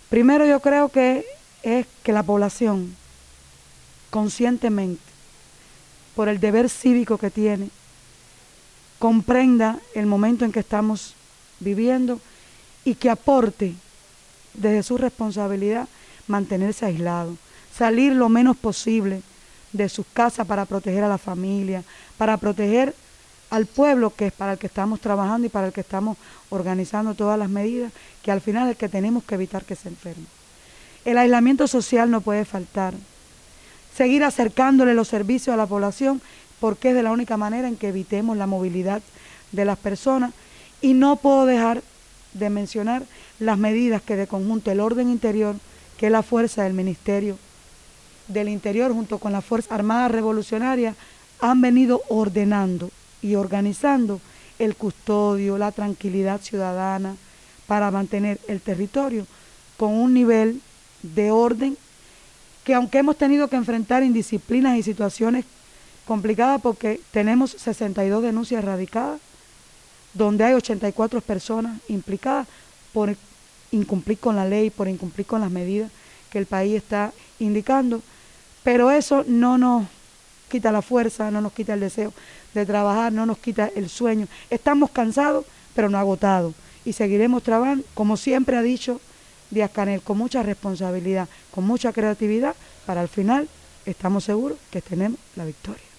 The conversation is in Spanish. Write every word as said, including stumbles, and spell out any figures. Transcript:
Primero yo creo que es que la población conscientemente, por el deber cívico que tiene, comprenda el momento en que estamos viviendo y que aporte desde su responsabilidad mantenerse aislado, salir lo menos posible de sus casas para proteger a la familia, para proteger al pueblo, que es para el que estamos trabajando y para el que estamos organizando todas las medidas, que al final es el que tenemos que evitar que se enferme. El aislamiento social no puede faltar. Seguir acercándole los servicios a la población, porque es de la única manera en que evitemos la movilidad de las personas. Y no puedo dejar de mencionar las medidas que de conjunto el orden interior, que es la fuerza del Ministerio del Interior junto con la Fuerza Armada Revolucionaria, han venido ordenando y organizando el custodio, la tranquilidad ciudadana para mantener el territorio con un nivel de orden que, aunque hemos tenido que enfrentar indisciplinas y situaciones complicadas porque tenemos sesenta y dos denuncias radicadas, donde hay ochenta y cuatro personas implicadas por incumplir con la ley, por incumplir con las medidas que el país está indicando, pero eso no nos quita la fuerza, no nos quita el deseo de trabajar, no nos quita el sueño. Estamos cansados, pero no agotados, y seguiremos trabajando, como siempre ha dicho Díaz-Canel, con mucha responsabilidad, con mucha creatividad, para al final estamos seguros que tenemos la victoria.